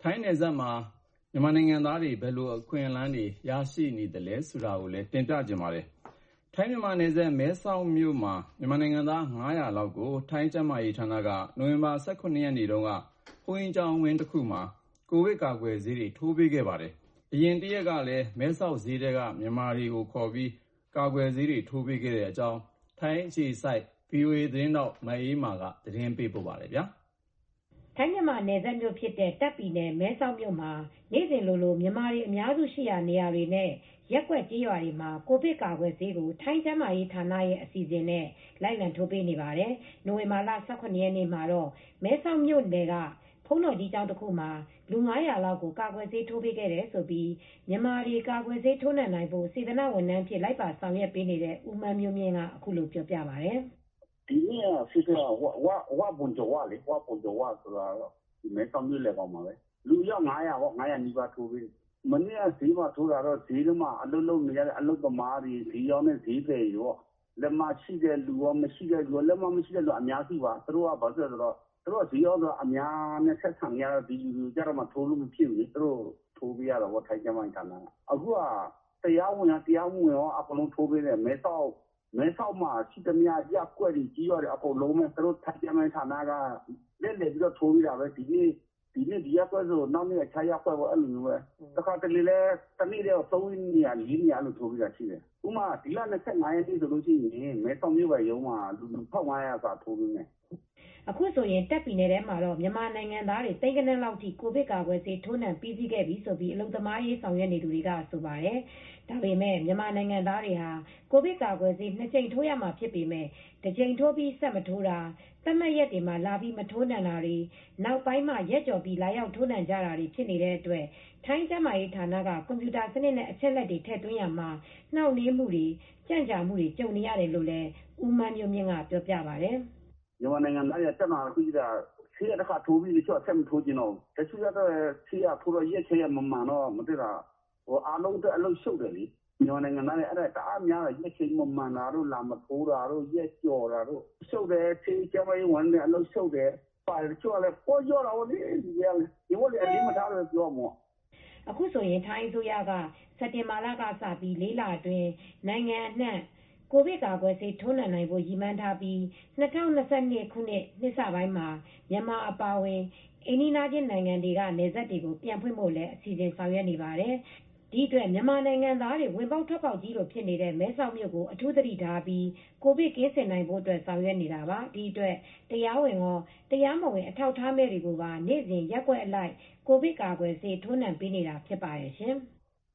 ထိုင်းနယ်စပ်မှာမြန်မာနိုင်ငံသားတွေဘယ်လိုအခွင့်အလမ်းတွေရရှိနေသလဲဆိုတာကိုလည်းတင်ပြချင်ပါတယ်။ ထိုင်းမြန်မာနယ်စပ်မဲဆောက်မြို့မှာမြန်မာနိုင်ငံသား900လောက်ကိုထိုင်းကျန်းမာရေးဌာနကနိုဝင်ဘာ18ရက်နေ့တုန်းကဘုန်းကြီးကျောင်းဝင်းတစ်ခုမှာကိုဗစ်ကာကွယ်ဆေးတွေထိုးပေးခဲ့ပါတယ်။ အရင်တစ်ရက်ကလည်းမဲဆောက်ဈေးထဲကမြန်မာတွေကိုခေါ်ပြီးကာကွယ်ဆေးတွေထိုးပေးခဲ့တဲ့အကြောင်းထိုင်းအခြေစိုက် VOA သတင်းထောက်မအေးအေးမာကသတင်းပေးပို့ထားပါတယ်။ ထိုင်းမြန်မာနယ်စပ်မြို့ဖြစ်တဲ့တာ့ခ်ပြည်နယ်မဲဆောက်မြို့မှာနေ့စဉ်လိုလိုမြန်မာတွေအများစုရှိရာနေရာတွေနဲ့ရပ်ကွက်ကျေးရွာတွေမှာကိုဗစ်ကာကွယ်ဆေးကိုထိုင်းကျန်းမာရေးဌာနရဲ့အစီစဉ်နဲ့လိုက်လံထိုးပေးနေပါတယ်။ နိုဝင်ဘာလ18ရက်နေ့မှာတော့မဲဆောက်မြို့နယ်ကဘုန်းတော်ကြီးကျောင်းတစ်ခုမှာလူ900လောက်ကိုကာကွယ်ဆေးထိုးပေးခဲ့တယ်လို့မြန်မာတွေကာကွယ်ဆေးထိုးနှံနိုင်ဖို့စေတနာဝန်ထမ်းအဖြစ်လိုက်ပါဆောင်ရွက်ပေးနေတဲ့ဦးမန်းမျိုးမြင့်ကအခုလိုပြောပြပါတယ်။ "ဒီနေ့စစ်တာဝပွန်ကျော်ဝဆိုတာမဲဆောက်မြို့လယ်ကောင်မှာပဲလူအယောက်500နီးပါးထိုးပေးတယ်မနေ့ကဈေးမှာထိုးတာတော့ဈေးထဲမှာအလုပ်လုပ်နေကြတဲ့အလုပ်သမားတွေဈေးရောင်းတဲ့ဈေးသည်တွေလက်မရှိတဲ့လူရောမရှိတဲ့လူရောလက်မရှိတဲ့လူအများစုပါသူတို့ကဈေးရောင်းအများနဲ့ဆက်ဆံရတော့ဒီလူတွေကျတော့ထိုးလို့မဖြစ်ဘူးလေသူတို့ထိုးပေးရတာပေါ့ထိုင်းကျန်းမာရေးဌာနကအခုကတရားဝင်ရောတရားမဝင်ရောအကုန်လုံးထိုးပေးတယ်မဲဆောက်မှာရှိသမျှရပ်ကွက်တွေကျေးရွာတွေအကုန်လုံးပဲသူတို့ထိုင်းကျန်းမာရေးဌာနကလှည့်လည်ပြီးတော့ထိုးပေးတာပဲဒီနေ့ဒီရပ်ကွက်ဆိုနောက်နေ့အခြားရပ်ကွက်ပေါ့အဲ့လိုမျိုးပဲတခါတလေလည်းတနေ့တည်းကို3နေရာ4နေရာလို့ထိုးပေးတာရှိတယ်ဥပမာဒီလ25ရက်နေ့ဆိုရင်မဲဆောက်မြို့ပေါ်ရုံးမှာလူ1500စာထိုးပေးမယ်အခုဆိုရင်တာ့ခ်ပြည်နယ်ထဲမှာတော့မြန်မာနိုင်ငံသားတွေသိန်းဂဏန်းလောက်ထိကိုဗစ်ကာကွယ်ဆေးထိုးနှံပြီးစီးခဲ့ပြီလို့အလုပ်သမားရေးဆောင်ရွက်နေသူတွေကဆိုပါတယ်ဒါပေမဲ့မြန်မာနိုင်ငံသားတွေဟာကိုဗစ်ကာကွယ်ဆေး2ကြိမ်ထိုးရမှာဖြစ်ပေမဲ့တစ်ကြိမ်ထိုးပြီးဆက်မထိုးတာသတ်မှတ်ရက်တွေမှာလာပြီးမထိုးနှံတာတွေနောက်ပိုင်းမှရက်ကျော်ပြီးလာရောက်ထိုးနှံကြတာတွေဖြစ်နေတဲ့အတွက်ထိုင်းကျန်းမာရေးဌာနကကွန်ပျူတာစနစ်နဲ့အချက်လက်တွေထည့်သွင်းရာမှာနှောင့်နှေးမှုတွေကြန့်ကြာမှုတွေကြုံနေရတယ်လို့လည်းဦးမန်းမျိုးမြင့်ကပြောပြပါတယ်။မြန်မာနိုင်ငံသားတွေကပြဿနာတစ်ခုရှိတာဆေးတခါထိုးပြီးတချို့ဆက်မထိုးချင်တော့ဘူးတချို့ကတော့ဆေးထိုးတော့ရက်ချက်ရမမှန်တော့မသိတာအားလုံးအတွက်အလုပ်ရှုပ်တယ်လေမြန်မာနိုင်ငံသားတွေအဲ့ဒါတအားများတယ်ရက်ချိန်မမှန်တာတို့လာမထိုးတာတို့ရက်ကျော်တာတို့ရှုပ်တယ်ဆေးကျန်းမာရေးဝန်ထမ်းတွေအလုပ်ရှုပ်တယ်ပါတယ်တချို့ကလည်းပိုကြောတာပေါ့လေဒီကလည်းဒီဘက်လည်းအလေးမထားလို့ပြောရမှာပေါ့အခုဆိုရင်ထိုင်းအစိုးရကစက်တင်ဘာလကစပြီး4လအတွင်းနိုင်ငံအနှံ့ကိုဗစ်ကာကွယ်ဆေးထိုးနှံနိုင်ဖို့ရည်မှန်းထားပြီး2022ခုနှစ်နှစ်စပိုင်းမှာမြန်မာအပါအဝင်အိမ်နီးချင်းနိုင်ငံတွေကနယ်စပ်တွေကိုပြန်ဖွင့်ဖို့လည်းအစီစဉ်ဆောင်ရွက်နေပါတယ်ဒီအတွက်မြန်မာနိုင်ငံသားတွေဝင်ပေါက်ထွက်ပေါက်ကြီးလိုဖြစ်နေတဲ့မဲဆောက်မြို့ကိုအထူးသတိထားပြီးကိုဗစ်ကင်းစင်နိုင်ဖို့အတွက်ဆောင်ရွက်နေတာပါဒီအတွက်တရားဝင်ရောတရားမဝင်အထောက်အထားမဲ့တွေကိုပါနေ့စဉ်ရက်ကွက်အလိုက်ကိုဗစ်ကာကွယ်ဆေးထိုးနှံပေးနေတာဖြစ်ပါတယ်ရှင်။